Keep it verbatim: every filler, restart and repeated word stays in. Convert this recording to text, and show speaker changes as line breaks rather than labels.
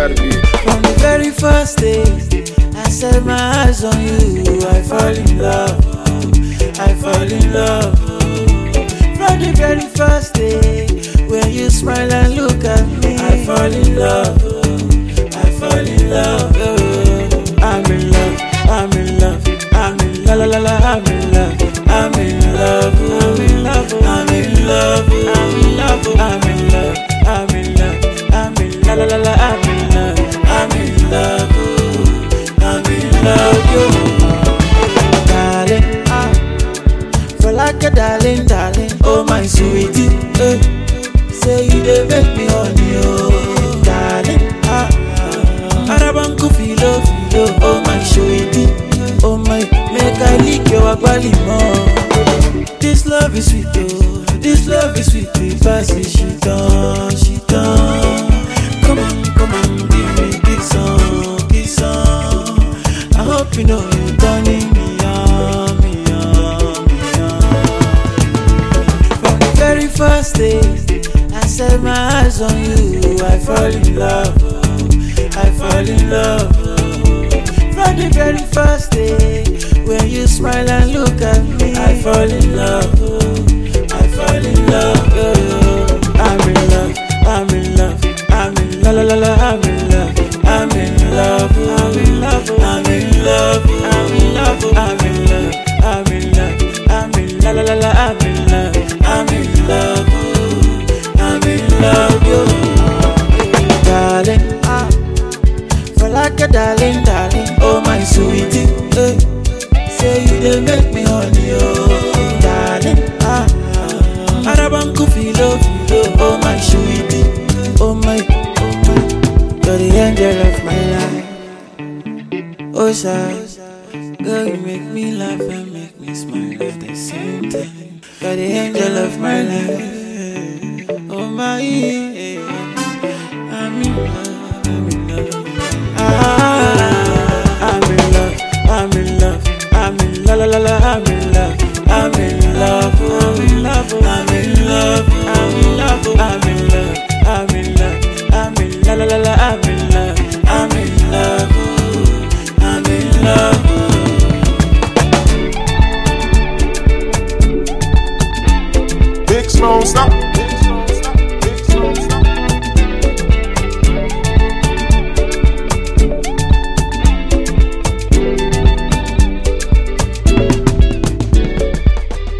gotta be.
From the very first day I set my eyes on you, I fall in love, I fall in love. From the very first day when you smile and look at me, I fall in love, I fall in love. I'm in love, I'm in love, I'm in la la la la, I'm in love, I'm in love, I'm in love, I'm in love, I'm in love, I'm in love, I'm in love, I'm in la la la la, I'm in love, I'm in love, I'm in love, yo. Darling, ah, for like a darling, darling, oh my sweetie, eh. Say you dey make me honey, oh, darling, ah, Arabanku filo filo, oh my sweetie, oh my, make I lick your agbali more. This love is sweet, oh, this love is sweet, we pass it, she done, she done. Come on, come on, give me this song, this song. I hope you know you turning me on, me on, me on. From the very first day I set my eyes on you, I fall in love, I fall in love. From the very first day when you smile and look at me, I fall in love, I fall in love. I'm in love, I'm in love, I'm in la la la la, I'm in love, I'm in love, I'm in love, I'm in love, I'm in love, I'm in love, I'm in love, I'm in la la la la, I'm in love, I'm in love, I'm in love, yo. Darling, ah, for like a darling, darling, oh my sweetie, eh. Say you dey make me honey, oh, darling, ah, Arabanku filo filo, oh my sweetie, oh my, oh my, you're the angel of my life. Oh shy, girl you make me laugh and make me smile at the same time. You're the angel of my life. Oh my, I'm in love, I'm in